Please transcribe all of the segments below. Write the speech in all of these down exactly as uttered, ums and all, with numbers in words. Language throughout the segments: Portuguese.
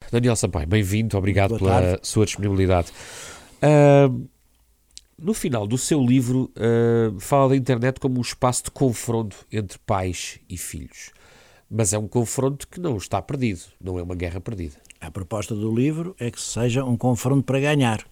Daniel Sampaio, bem-vindo, obrigado Boa pela tarde. sua disponibilidade. Uh, no final do seu livro, uh, fala da internet como um espaço de confronto entre pais e filhos. Mas é um confronto que não está perdido, não é uma guerra perdida. A proposta do livro é que seja um confronto para ganhar.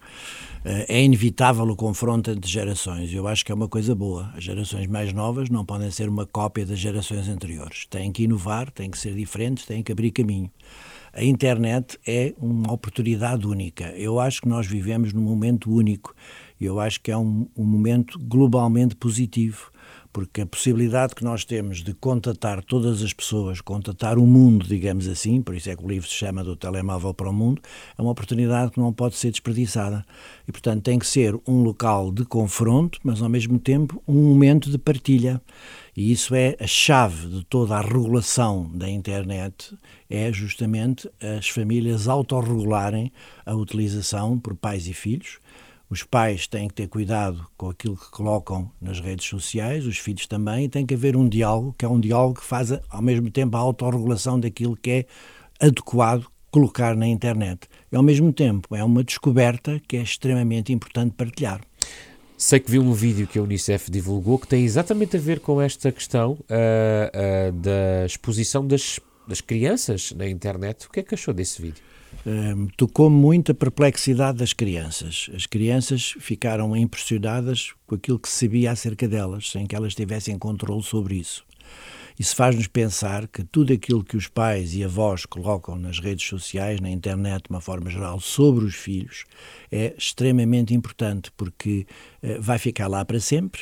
É inevitável o confronto entre gerações. Eu acho que é uma coisa boa. As gerações mais novas não podem ser uma cópia das gerações anteriores. Têm que inovar, têm que ser diferentes, têm que abrir caminho. A internet é uma oportunidade única. Eu acho que nós vivemos num momento único. Eu acho que é um, um momento globalmente positivo, porque a possibilidade que nós temos de contatar todas as pessoas, contatar o mundo, digamos assim, por isso é que o livro se chama Do Telemóvel para o Mundo, é uma oportunidade que não pode ser desperdiçada. E, portanto, tem que ser um local de confronto, mas, ao mesmo tempo, um momento de partilha. E isso é a chave de toda a regulação da internet, é justamente as famílias autorregularem a utilização por pais e filhos. Os pais têm que ter cuidado com aquilo que colocam nas redes sociais, os filhos também, e tem que haver um diálogo, que é um diálogo que faz ao mesmo tempo a autorregulação daquilo que é adequado colocar na internet. E ao mesmo tempo é uma descoberta que é extremamente importante partilhar. Sei que vi um vídeo que a Unicef divulgou que tem exatamente a ver com esta questão uh, uh, da exposição das, das crianças na internet. O que é que achou desse vídeo? Um, tocou muito a perplexidade das crianças. As crianças ficaram impressionadas com aquilo que se sabia acerca delas, sem que elas tivessem controle sobre isso. Isso faz-nos pensar que tudo aquilo que os pais e avós colocam nas redes sociais, na internet, de uma forma geral, sobre os filhos, é extremamente importante, porque uh, vai ficar lá para sempre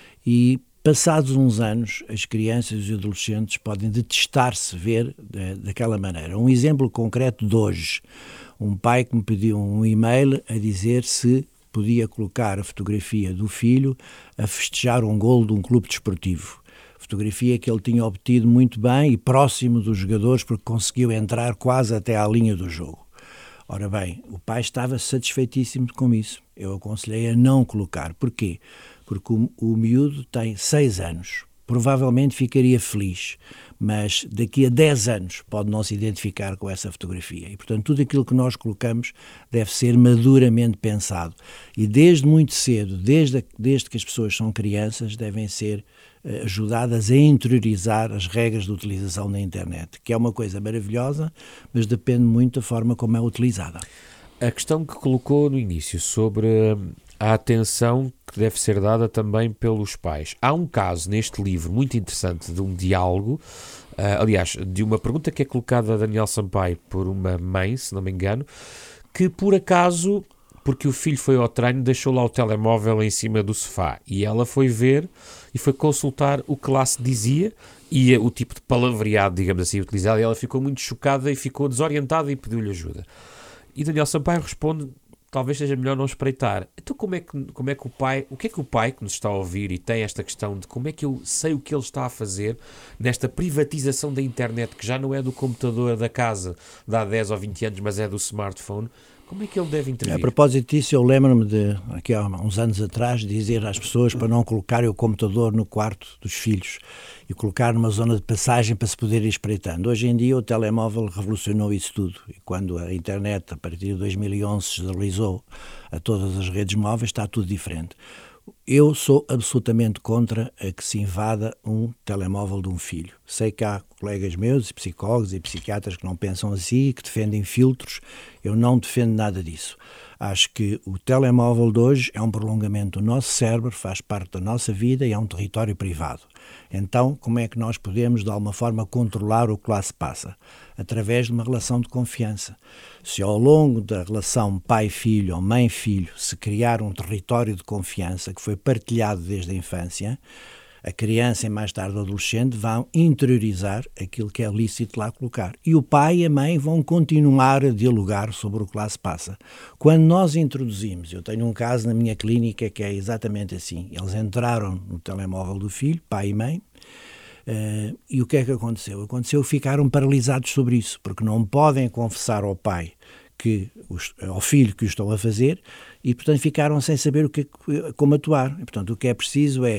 e, passados uns anos, as crianças e os adolescentes podem detestar-se ver de, daquela maneira. Um exemplo concreto de hoje, um pai que me pediu um e-mail a dizer se podia colocar a fotografia do filho a festejar um golo de um clube desportivo. Fotografia que ele tinha obtido muito bem e próximo dos jogadores, porque conseguiu entrar quase até à linha do jogo. Ora bem, o pai estava satisfeitíssimo com isso. Eu aconselhei a não colocar. Porquê? Porque o, o miúdo tem seis anos. Provavelmente ficaria feliz, mas daqui a dez anos pode não se identificar com essa fotografia. E, portanto, tudo aquilo que nós colocamos deve ser maduramente pensado. E desde muito cedo, desde, a, desde que as pessoas são crianças, devem ser uh, ajudadas a interiorizar as regras de utilização da internet, que é uma coisa maravilhosa, mas depende muito da forma como é utilizada. A questão que colocou no início sobre a atenção que deve ser dada também pelos pais. Há um caso neste livro muito interessante de um diálogo, uh, aliás, de uma pergunta que é colocada a Daniel Sampaio por uma mãe, se não me engano, que por acaso, porque o filho foi ao treino, deixou lá o telemóvel em cima do sofá e ela foi ver e foi consultar o que lá se dizia e o tipo de palavreado, digamos assim, utilizado, e ela ficou muito chocada e ficou desorientada e pediu-lhe ajuda. E Daniel Sampaio responde: talvez seja melhor não espreitar. Então como é, que, como é que o pai, o que é que o pai que nos está a ouvir e tem esta questão de como é que eu sei o que ele está a fazer nesta privatização da internet, que já não é do computador da casa de há dez ou vinte anos, mas é do smartphone, como é que ele deve intervir? A propósito disso, eu lembro-me de, aqui há uns anos atrás, dizer às pessoas para não colocarem o computador no quarto dos filhos e colocar numa zona de passagem para se poder ir espreitando. Hoje em dia o telemóvel revolucionou isso tudo e quando a internet, a partir de dois mil e onze, se generalizou a todas as redes móveis, está tudo diferente. Eu sou absolutamente contra a que se invada um telemóvel de um filho. Sei que há colegas meus, psicólogos e psiquiatras que não pensam assim, que defendem filtros. Eu não defendo nada disso. Acho que o telemóvel de hoje é um prolongamento do nosso cérebro, faz parte da nossa vida e é um território privado. Então, como é que nós podemos, de alguma forma, controlar o que lá se passa? Através de uma relação de confiança. Se ao longo da relação pai-filho ou mãe-filho se criar um território de confiança que foi partilhado desde a infância, a criança e mais tarde o adolescente vão interiorizar aquilo que é lícito lá colocar. E o pai e a mãe vão continuar a dialogar sobre o que lá se passa. Quando nós introduzimos, eu tenho um caso na minha clínica que é exatamente assim. Eles entraram no telemóvel do filho, pai e mãe, uh, e o que é que aconteceu? Aconteceu ficaram paralisados sobre isso, porque não podem confessar ao pai, que, ao filho que o estão a fazer, e portanto ficaram sem saber o que, como atuar. E, portanto, o que é preciso é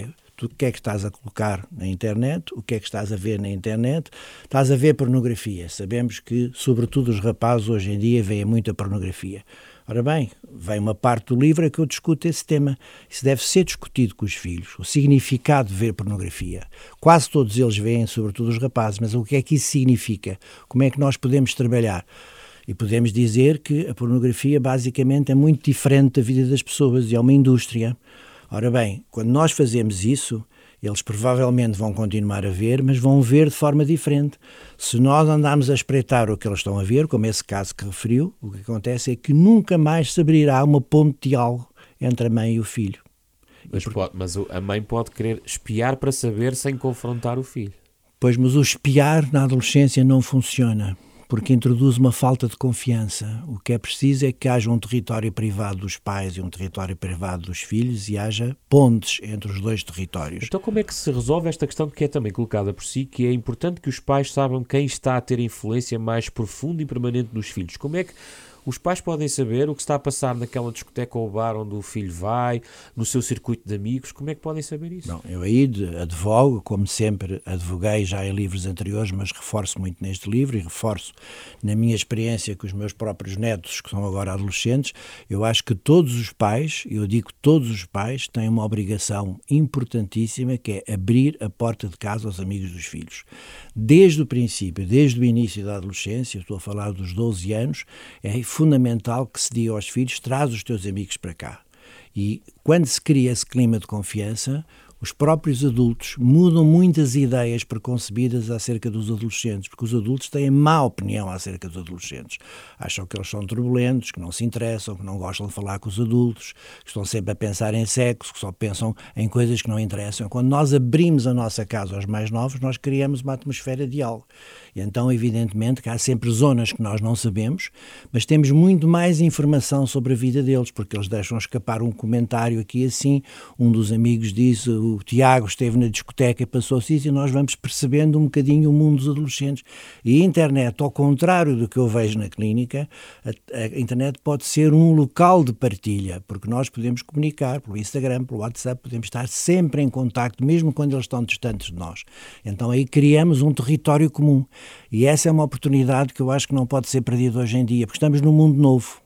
do que é que estás a colocar na internet, o que é que estás a ver na internet. Estás a ver pornografia. Sabemos que, sobretudo os rapazes, hoje em dia, veem muita pornografia. Ora bem, vem uma parte do livro que eu discuto esse tema. Isso deve ser discutido com os filhos, o significado de ver pornografia. Quase todos eles veem, sobretudo os rapazes, mas o que é que isso significa? Como é que nós podemos trabalhar? E podemos dizer que a pornografia basicamente é muito diferente da vida das pessoas e é uma indústria. Ora bem, quando nós fazemos isso, eles provavelmente vão continuar a ver, mas vão ver de forma diferente. Se nós andarmos a espreitar o que eles estão a ver, como esse caso que referiu, o que acontece é que nunca mais se abrirá uma ponte de diálogo entre a mãe e o filho. Mas, por... pode, mas a mãe pode querer espiar para saber sem confrontar o filho. Pois, mas o espiar na adolescência não funciona, porque introduz uma falta de confiança. O que é preciso é que haja um território privado dos pais e um território privado dos filhos e haja pontes entre os dois territórios. Então como é que se resolve esta questão que é também colocada por si, que é importante que os pais saibam quem está a ter influência mais profunda e permanente nos filhos? Como é que os pais podem saber o que está a passar naquela discoteca ou bar onde o filho vai, no seu circuito de amigos? Como é que podem saber isso? Bom, eu aí advogo, como sempre advoguei já em livros anteriores, mas reforço muito neste livro e reforço na minha experiência com os meus próprios netos, que são agora adolescentes. Eu acho que todos os pais, eu digo todos os pais, têm uma obrigação importantíssima, que é abrir a porta de casa aos amigos dos filhos. Desde o princípio, desde o início da adolescência, estou a falar dos doze anos, é fundamental que se diga aos filhos: traz os teus amigos para cá. E quando se cria esse clima de confiança, os próprios adultos mudam muitas ideias preconcebidas acerca dos adolescentes, porque os adultos têm má opinião acerca dos adolescentes. Acham que eles são turbulentos, que não se interessam, que não gostam de falar com os adultos, que estão sempre a pensar em sexo, que só pensam em coisas que não interessam. Quando nós abrimos a nossa casa aos mais novos, nós criamos uma atmosfera de diálogo. E então, evidentemente, que há sempre zonas que nós não sabemos, mas temos muito mais informação sobre a vida deles, porque eles deixam escapar um comentário aqui assim. Um dos amigos disse: o Tiago esteve na discoteca e passou-se isso, e nós vamos percebendo um bocadinho o mundo dos adolescentes. E a internet, ao contrário do que eu vejo na clínica, a, a internet pode ser um local de partilha, porque nós podemos comunicar pelo Instagram, pelo WhatsApp, podemos estar sempre em contacto, mesmo quando eles estão distantes de nós. Então aí criamos um território comum. E essa é uma oportunidade que eu acho que não pode ser perdida hoje em dia, porque estamos num mundo novo.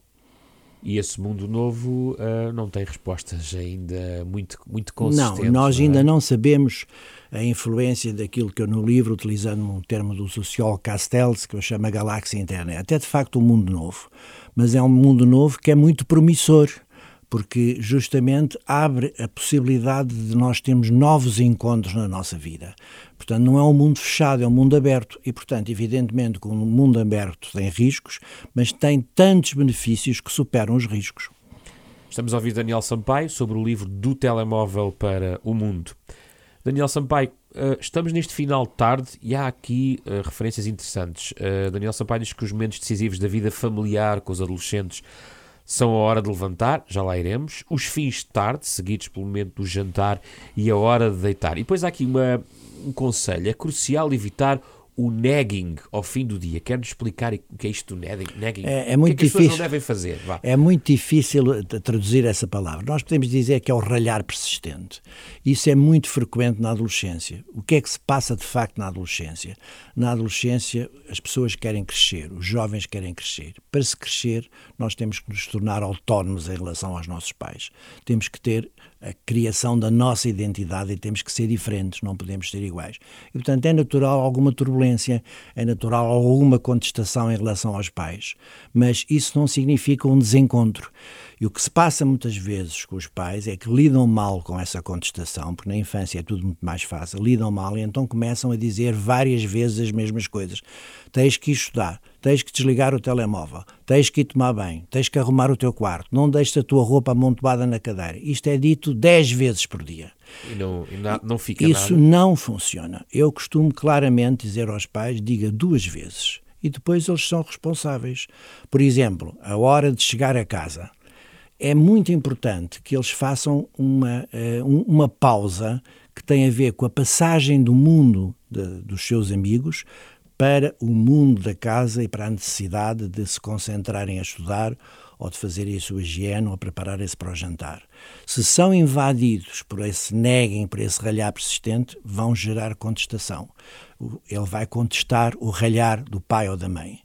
E esse mundo novo uh, não tem respostas ainda muito, muito consistentes. Não, nós não é? ainda não sabemos a influência daquilo que eu no livro, utilizando um termo do sociólogo Castells, que eu chamo a galáxia internet. É de facto um mundo novo, mas é um mundo novo que é muito promissor, porque justamente abre a possibilidade de nós termos novos encontros na nossa vida. Portanto, não é um mundo fechado, é um mundo aberto. E, portanto, evidentemente, com um mundo aberto tem riscos, mas tem tantos benefícios que superam os riscos. Estamos a ouvir Daniel Sampaio sobre o livro Do Telemóvel para o Mundo. Daniel Sampaio, estamos neste final de tarde e há aqui referências interessantes. Daniel Sampaio diz que os momentos decisivos da vida familiar com os adolescentes são a hora de levantar, já lá iremos, os fins de tarde, seguidos pelo momento do jantar, e a hora de deitar. E depois há aqui uma, um conselho: é crucial evitar o nagging ao fim do dia. Quer-nos explicar o que é isto do nagging? É, é muito o que é que difícil, as pessoas não devem fazer? Vá. É muito difícil traduzir essa palavra. Nós podemos dizer que é o ralhar persistente. Isso é muito frequente na adolescência. O que é que se passa de facto na adolescência? Na adolescência, as pessoas querem crescer, os jovens querem crescer. Para se crescer, nós temos que nos tornar autónomos em relação aos nossos pais. Temos que ter a criação da nossa identidade e temos que ser diferentes, não podemos ser iguais. E, portanto, é natural alguma turbulência, é natural alguma contestação em relação aos pais, mas isso não significa um desencontro. E o que se passa muitas vezes com os pais é que lidam mal com essa contestação, porque na infância é tudo muito mais fácil, lidam mal e então começam a dizer várias vezes as mesmas coisas. Tens que ir estudar, tens que desligar o telemóvel, tens que ir tomar banho, tens que arrumar o teu quarto, não deixes a tua roupa amontoada na cadeira. Isto é dito dez vezes por dia. E não, e não, não fica Isso nada. não funciona. Eu costumo claramente dizer aos pais: diga duas vezes e depois eles são responsáveis. Por exemplo, a hora de chegar a casa. É muito importante que eles façam uma, uma pausa que tem a ver com a passagem do mundo de, dos seus amigos para o mundo da casa e para a necessidade de se concentrarem a estudar ou de fazerem a sua higiene ou a prepararem-se para o jantar. Se são invadidos por esse neguem, por esse ralhar persistente, vão gerar contestação. Ele vai contestar o ralhar do pai ou da mãe.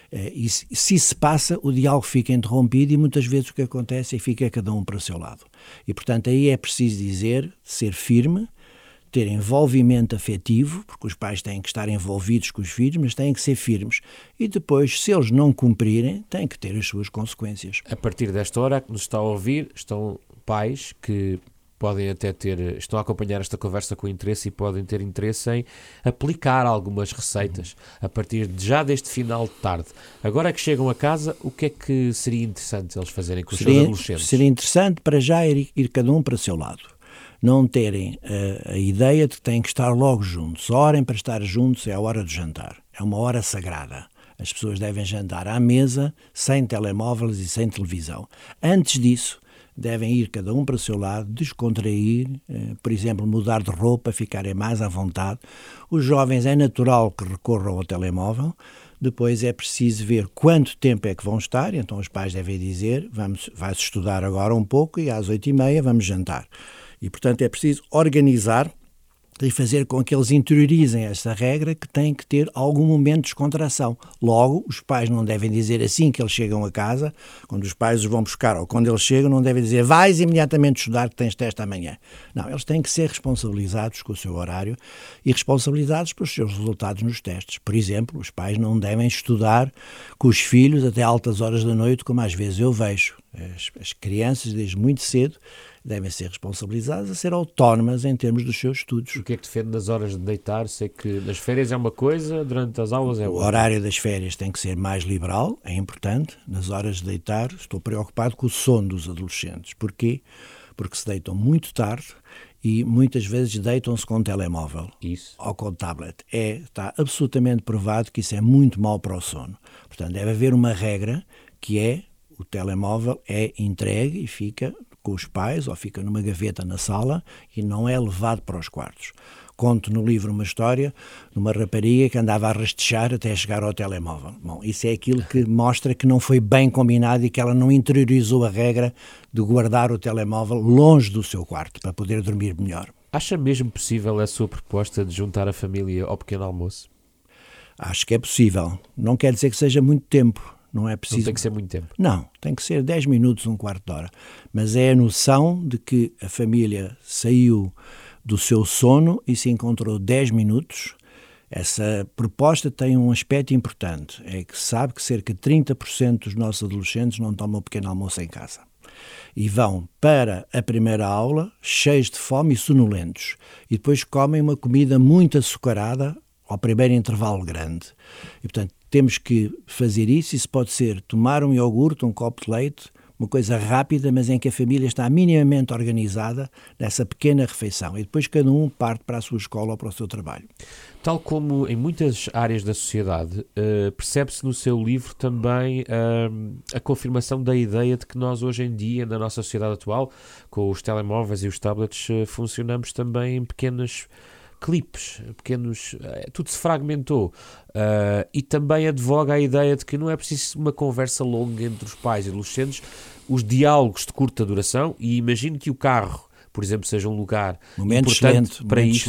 E se isso se passa, o diálogo fica interrompido e muitas vezes o que acontece é que fica cada um para o seu lado. E, portanto, aí é preciso dizer, ser firme, ter envolvimento afetivo, porque os pais têm que estar envolvidos com os filhos, mas têm que ser firmes. E depois, se eles não cumprirem, têm que ter as suas consequências. A partir desta hora, que nos está a ouvir, estão pais que podem até ter, estão a acompanhar esta conversa com interesse e podem ter interesse em aplicar algumas receitas a partir de já deste final de tarde. Agora que chegam a casa, o que é que seria interessante eles fazerem com os seria, seus adolescentes? Seria interessante para já ir, ir cada um para o seu lado. Não terem a, a ideia de que têm que estar logo juntos. A hora em para estar juntos é a hora do jantar. É uma hora sagrada. As pessoas devem jantar à mesa, sem telemóveis e sem televisão. Antes disso, devem ir cada um para o seu lado, descontrair, eh, por exemplo, mudar de roupa, ficarem mais à vontade. Os jovens é natural que recorram ao telemóvel. Depois é preciso ver quanto tempo é que vão estar, então os pais devem dizer, vamos, vai-se estudar agora um pouco e às oito e meia vamos jantar. E, portanto, é preciso organizar e fazer com que eles interiorizem esta regra que tem que ter algum momento de descontração. Logo, os pais não devem dizer assim que eles chegam a casa, quando os pais os vão buscar ou quando eles chegam, não devem dizer vais imediatamente estudar que tens teste amanhã. Não, eles têm que ser responsabilizados com o seu horário e responsabilizados pelos seus resultados nos testes. Por exemplo, os pais não devem estudar com os filhos até altas horas da noite, como às vezes eu vejo. As, as crianças, desde muito cedo, devem ser responsabilizadas a ser autónomas em termos dos seus estudos. O que é que defende nas horas de deitar? Sei que nas férias é uma coisa, durante as aulas é outra. O horário das férias tem que ser mais liberal, é importante. Nas horas de deitar estou preocupado com o sono dos adolescentes. Porquê? Porque se deitam muito tarde e muitas vezes deitam-se com o telemóvel isso. ou com o tablet. É, está absolutamente provado que isso é muito mau para o sono. Portanto, deve haver uma regra que é o telemóvel é entregue e fica com os pais ou fica numa gaveta na sala e não é levado para os quartos. Conto no livro uma história de uma rapariga que andava a rastejar até chegar ao telemóvel. Bom, isso é aquilo que mostra que não foi bem combinado e que ela não interiorizou a regra de guardar o telemóvel longe do seu quarto para poder dormir melhor. Acha mesmo possível a sua proposta de juntar a família ao pequeno almoço? Acho que é possível. Não quer dizer que seja muito tempo. Não é preciso... Não tem que ser muito tempo. Não, tem que ser dez minutos, um quarto de hora. Mas é a noção de que a família saiu do seu sono e se encontrou dez minutos. Essa proposta tem um aspecto importante, é que sabe que cerca de trinta por cento dos nossos adolescentes não tomam pequeno almoço em casa. E vão para a primeira aula cheios de fome e sonolentos. E depois comem uma comida muito açucarada ao primeiro intervalo grande. E, portanto, temos que fazer isso. Isso pode ser tomar um iogurte, um copo de leite, uma coisa rápida, mas em que a família está minimamente organizada nessa pequena refeição. E depois cada um parte para a sua escola ou para o seu trabalho. Tal como em muitas áreas da sociedade, uh, percebe-se no seu livro também uh, a confirmação da ideia de que nós hoje em dia, na nossa sociedade atual, com os telemóveis e os tablets, uh, funcionamos também em pequenas clipes, pequenos, tudo se fragmentou uh, e também advoga a ideia de que não é preciso uma conversa longa entre os pais e adolescentes, os diálogos de curta duração, e imagino que o carro, por exemplo, seja um lugar momento importante excelente, para momento isso,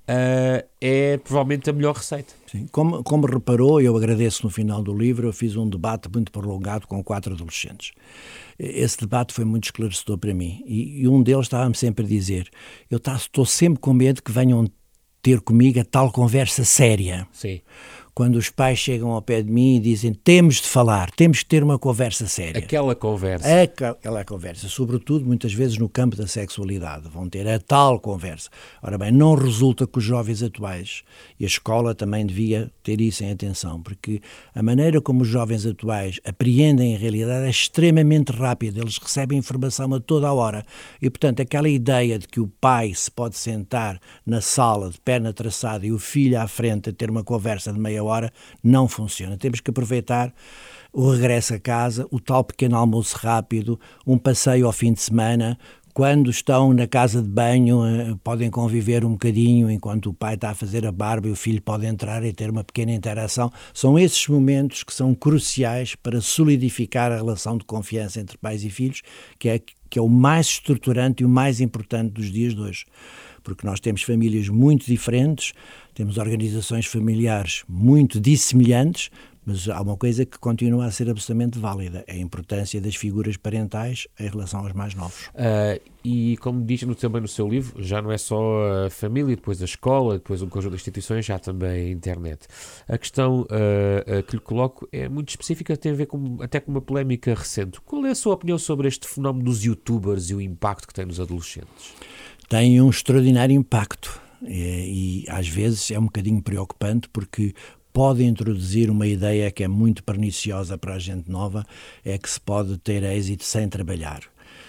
uh, é provavelmente a melhor receita. Sim. Como, como reparou, eu agradeço no final do livro, eu fiz um debate muito prolongado com quatro adolescentes. Esse debate foi muito esclarecedor para mim e, e um deles estava-me sempre a dizer, eu estou sempre com medo que venham ter comigo a tal conversa séria. Sim. Quando os pais chegam ao pé de mim e dizem temos de falar, temos de ter uma conversa séria. Aquela conversa. Aquela conversa, sobretudo muitas vezes no campo da sexualidade, vão ter a tal conversa. Ora bem, não resulta que os jovens atuais, e a escola também devia ter isso em atenção, porque a maneira como os jovens atuais apreendem a realidade é extremamente rápida, eles recebem informação a toda a hora e, portanto, aquela ideia de que o pai se pode sentar na sala de perna traçada e o filho à frente a ter uma conversa de meia hora hora, não funciona. Temos que aproveitar o regresso a casa, o tal pequeno almoço rápido, um passeio ao fim de semana, quando estão na casa de banho, podem conviver um bocadinho enquanto o pai está a fazer a barba e o filho pode entrar e ter uma pequena interação. São esses momentos que são cruciais para solidificar a relação de confiança entre pais e filhos, que é, que é o mais estruturante e o mais importante dos dias de hoje. Porque nós temos famílias muito diferentes, temos organizações familiares muito dissemelhantes, mas há uma coisa que continua a ser absolutamente válida, é a importância das figuras parentais em relação aos mais novos. Uh, e como diz no, também no seu livro, já não é só a família, depois a escola, depois um conjunto de instituições, já também a internet. A questão uh, uh, que lhe coloco é muito específica, tem a ver com, até com uma polémica recente. Qual é a sua opinião sobre este fenómeno dos youtubers e o impacto que tem nos adolescentes? Tem um extraordinário impacto e, e às vezes é um bocadinho preocupante porque pode introduzir uma ideia que é muito perniciosa para a gente nova, é que se pode ter êxito sem trabalhar,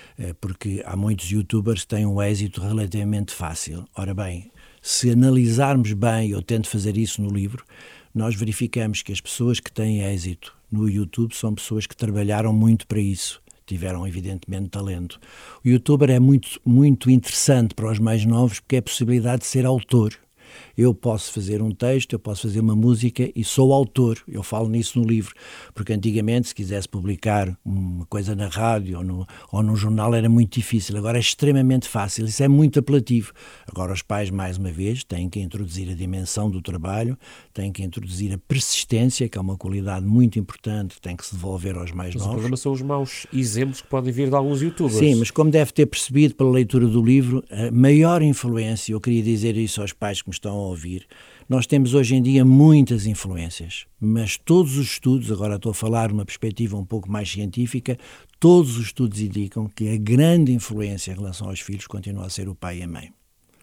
porque há muitos youtubers que têm um êxito relativamente fácil. Ora bem, se analisarmos bem, eu tento fazer isso no livro, nós verificamos que as pessoas que têm êxito no YouTube são pessoas que trabalharam muito para isso, tiveram evidentemente talento. O youtuber é muito, muito interessante para os mais novos porque é a possibilidade de ser autor. Eu posso fazer um texto, eu posso fazer uma música e sou autor, eu falo nisso no livro, porque antigamente se quisesse publicar uma coisa na rádio ou, no, ou num jornal era muito difícil, agora é extremamente fácil, isso é muito apelativo. Agora os pais, mais uma vez, têm que introduzir a dimensão do trabalho, têm que introduzir a persistência, que é uma qualidade muito importante, que tem que se devolver aos mais mas novos. O problema são os maus exemplos que podem vir de alguns youtubers. Sim, mas como deve ter percebido pela leitura do livro, a maior influência, eu queria dizer isso aos pais que me estão a ouvir, nós temos hoje em dia muitas influências, mas todos os estudos, agora estou a falar de uma perspectiva um pouco mais científica, todos os estudos indicam que a grande influência em relação aos filhos continua a ser o pai e a mãe.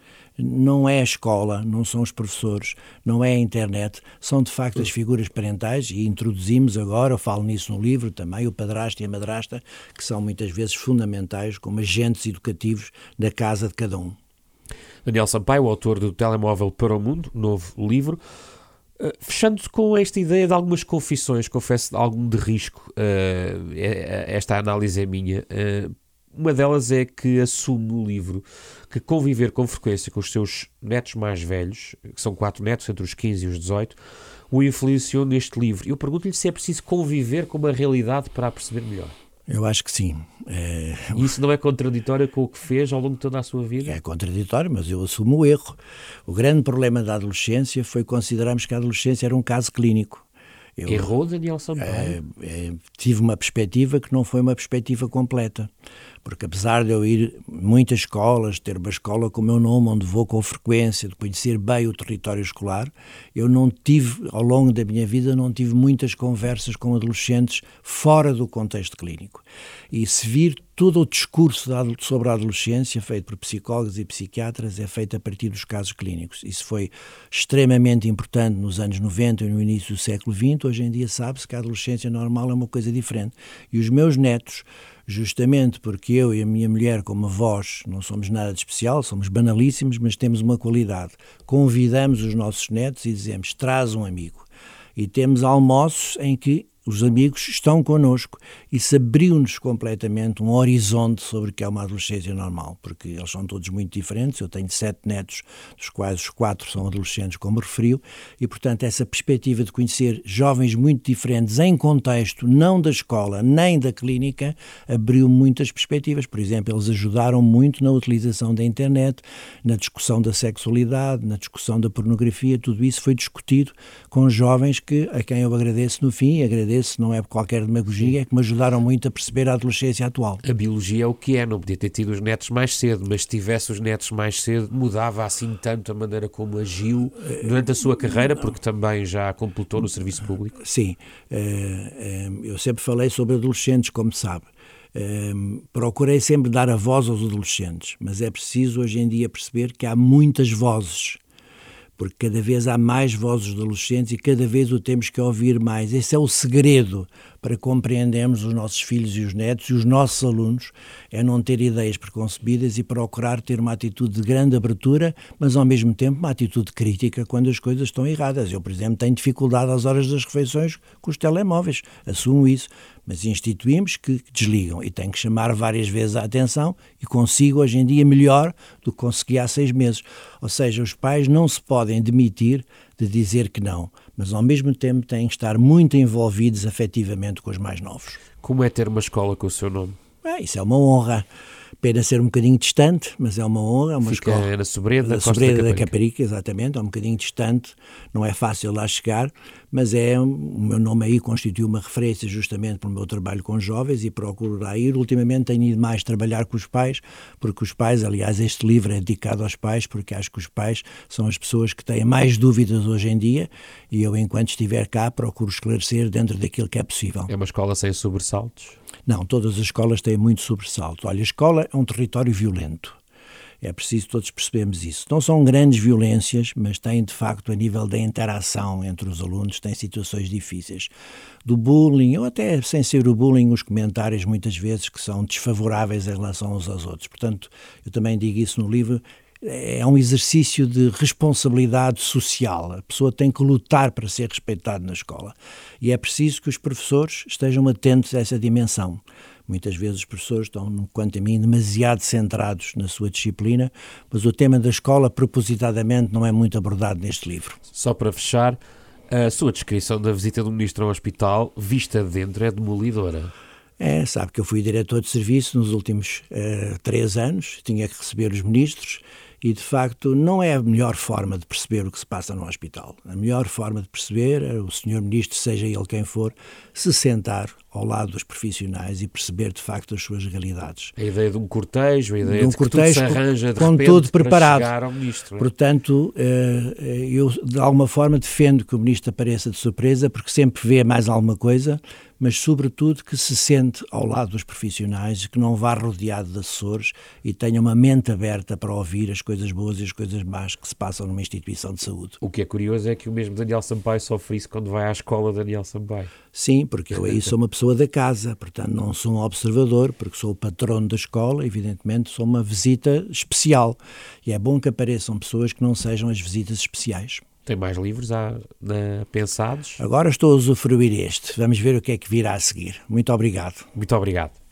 Não é a escola, não são os professores, não é a internet, são de facto as figuras parentais e introduzimos agora, eu falo nisso no livro também, o padrasto e a madrasta, que são muitas vezes fundamentais como agentes educativos da casa de cada um. Daniel Sampaio, o autor do Telemóvel para o Mundo, novo livro. Uh, fechando com esta ideia de algumas confissões, confesso de algum de risco, uh, esta análise é minha. Uh, uma delas é que assume no livro que conviver com frequência com os seus netos mais velhos, que são quatro netos, entre os quinze e os dezoito, o influenciou neste livro. Eu pergunto-lhe se é preciso conviver com uma realidade para a perceber melhor. Eu acho que sim. É... Isso não é contraditório com o que fez ao longo de toda a sua vida? É contraditório, mas eu assumo o erro. O grande problema da adolescência foi considerarmos que a adolescência era um caso clínico. Eu, Errou Daniel Sampaio? É, é, tive uma perspectiva que não foi uma perspectiva completa, porque apesar de eu ir a muitas escolas, ter uma escola com o meu nome, onde vou com frequência, de conhecer bem o território escolar, eu não tive, ao longo da minha vida, não tive muitas conversas com adolescentes fora do contexto clínico. E se vir todo o discurso sobre a adolescência, feito por psicólogos e psiquiatras, é feito a partir dos casos clínicos. Isso foi extremamente importante nos anos noventa e no início do século vinte. Hoje em dia sabe-se que a adolescência normal é uma coisa diferente. E os meus netos, justamente porque eu e a minha mulher, como avós, não somos nada de especial, somos banalíssimos, mas temos uma qualidade. Convidamos os nossos netos e dizemos, traz um amigo. E temos almoços em que os amigos estão connosco e se abriu-nos completamente um horizonte sobre o que é uma adolescência normal, porque eles são todos muito diferentes. Eu tenho sete netos, dos quais os quatro são adolescentes, como referiu, e, portanto, essa perspectiva de conhecer jovens muito diferentes em contexto, não da escola, nem da clínica, abriu muitas perspectivas. Por exemplo, eles ajudaram muito na utilização da internet, na discussão da sexualidade, na discussão da pornografia, tudo isso foi discutido com jovens que, a quem eu agradeço no fim, agradeço não é por qualquer demagogia, é que me ajudaram muito a perceber a adolescência atual. A biologia é o que é, não podia ter tido os netos mais cedo, mas se tivesse os netos mais cedo, mudava assim tanto a maneira como agiu durante a sua carreira, porque também já completou no serviço público? Sim, eu sempre falei sobre adolescentes, como sabe. Procurei sempre dar a voz aos adolescentes, mas é preciso hoje em dia perceber que há muitas vozes, porque cada vez há mais vozes de adolescentes e cada vez o temos que ouvir mais. Esse é o segredo para compreendermos os nossos filhos e os netos e os nossos alunos é não ter ideias preconcebidas e procurar ter uma atitude de grande abertura, mas ao mesmo tempo uma atitude crítica quando as coisas estão erradas. Eu, por exemplo, tenho dificuldade às horas das refeições com os telemóveis, assumo isso, mas instituímos que desligam e tenho que chamar várias vezes a atenção e consigo hoje em dia melhor do que consegui há seis meses. Ou seja, os pais não se podem demitir de dizer que não, mas ao mesmo tempo têm que estar muito envolvidos afetivamente com os mais novos. Como é ter uma escola com o seu nome? É, isso é uma honra. Pena ser um bocadinho distante, mas é uma honra. É uma Fica escola na Sobreda, da Sobreda da Caparica, exatamente, é um bocadinho distante, não é fácil lá chegar, mas é, o meu nome aí constitui uma referência justamente para o meu trabalho com jovens e procuro lá ir. Ultimamente tenho ido mais trabalhar com os pais, porque os pais, aliás, este livro é dedicado aos pais, porque acho que os pais são as pessoas que têm mais dúvidas hoje em dia e eu, enquanto estiver cá, procuro esclarecer dentro daquilo que é possível. É uma escola sem sobressaltos? Não, todas as escolas têm muito sobressalto. Olha, a escola é um território violento. É preciso todos percebermos isso. Não são grandes violências, mas têm, de facto, a nível da interação entre os alunos, têm situações difíceis. Do bullying, ou até sem ser o bullying, os comentários muitas vezes que são desfavoráveis em relação uns aos outros. Portanto, eu também digo isso no livro, é um exercício de responsabilidade social. A pessoa tem que lutar para ser respeitada na escola. E é preciso que os professores estejam atentos a essa dimensão. Muitas vezes os professores estão, quanto a mim, demasiado centrados na sua disciplina, mas o tema da escola, propositadamente, não é muito abordado neste livro. Só para fechar, a sua descrição da visita do Ministro ao hospital, vista de dentro, é demolidora. É, sabe que eu fui diretor de serviço nos últimos uh, três anos, tinha que receber os ministros e, de facto, não é a melhor forma de perceber o que se passa no hospital. A melhor forma de perceber é o senhor Ministro, seja ele quem for, se sentar ao lado dos profissionais e perceber, de facto, as suas realidades. A ideia de um cortejo, a ideia de, um de cortejo que tudo se arranja de com repente tudo preparado. Para chegar ao Ministro. É? Portanto, eu, de alguma forma, defendo que o Ministro apareça de surpresa, porque sempre vê mais alguma coisa, mas, sobretudo, que se sente ao lado dos profissionais, que não vá rodeado de assessores e tenha uma mente aberta para ouvir as coisas boas e as coisas más que se passam numa instituição de saúde. O que é curioso é que o mesmo Daniel Sampaio sofre isso quando vai à escola Daniel Sampaio. Sim, porque eu aí sou uma pessoa da casa, portanto não sou um observador, porque sou o patrono da escola, evidentemente sou uma visita especial. E é bom que apareçam pessoas que não sejam as visitas especiais. Tem mais livros a, a, pensados? Agora estou a usufruir este. Vamos ver o que é que virá a seguir. Muito obrigado. Muito obrigado.